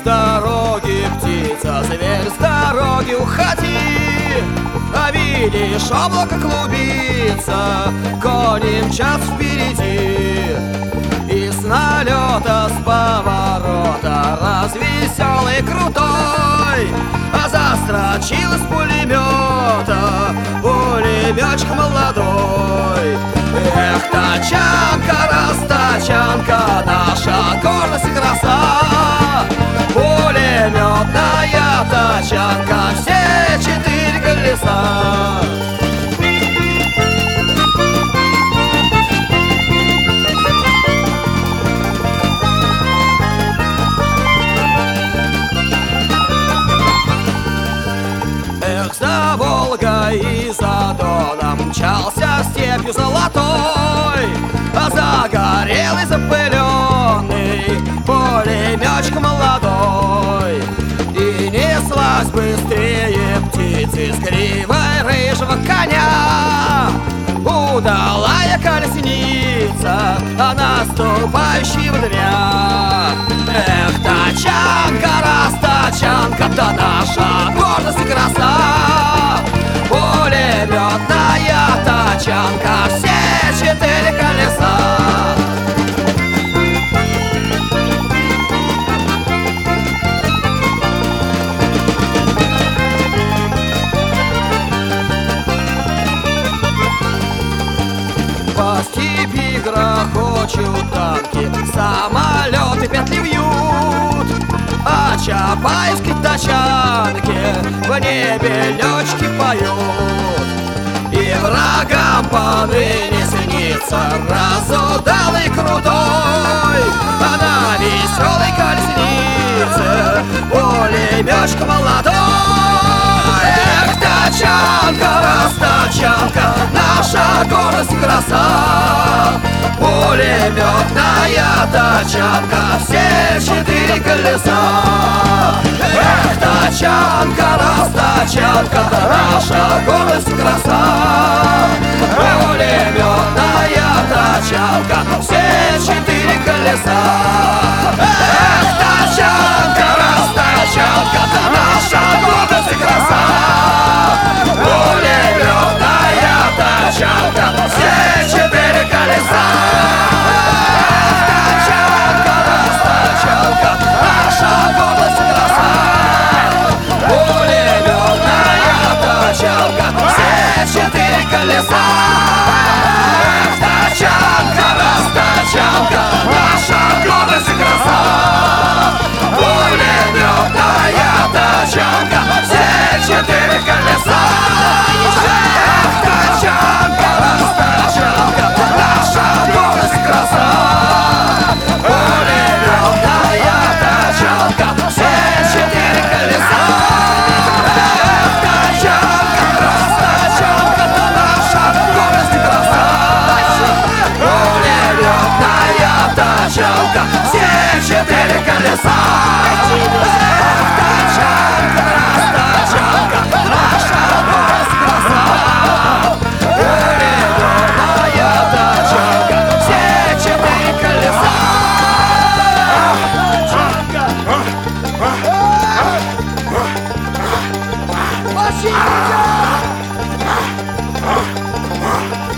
с дороги, птица, зверь, с дороги уходи. А видишь, облако клубится, кони мчатся впереди. И с налета, с поворота, развеселый, крутой, а застрочил из пулемета пулеметчик молодой. Эх, тачанка, растачанка, наша гордость и краса, пулеметная тачанка, все 4 колеса. Эх, за Волгой и за Доном мчался степью золотой, а загорелый, запыленный пулеметчик молодой. И неслась быстрее птицы с гривой рыжего коня, удалая колесница, а наступающего дня. Эх, тачанка, растачанка, да наша гордость и краса, пулеметная тачанка, все 4 колеса. По степи грохочут танки, самолеты петли вьют, а чапаевской тачанке в небе летчики поют. И врагам поныне снится разудалый крутой, а на веселой колеснице пулеметчик молодой. Эх, тачанка, растачанка, наша гордость и краса, пулеметная тачанка, все 4 колеса. Эх, тачанка, растачанка, наша гордость и краса, пулеметная тачанка, все 4 колеса. Эх, тачанка, растачанка, наша гордость и краса, пулеметная тачанка, все 4 колеса. Тачанка, растачанка, наша гордость и краса, пулеметная тачанка, все 4 колеса. Тачанка, растачанка, наша гордость и краса, пулеметная тачанка, все 4 колеса. Тачанка, растачанка, наша гордость и краса, пулеметная тачанка, все 4 колеса. Тачанка, растачанка, наша гордость и краса, пулеметная тачанка, все 4 колеса. Тачанка, растачанка, наша гордость и краса, пулеметная тачанка, все 4 колеса. Тачанка.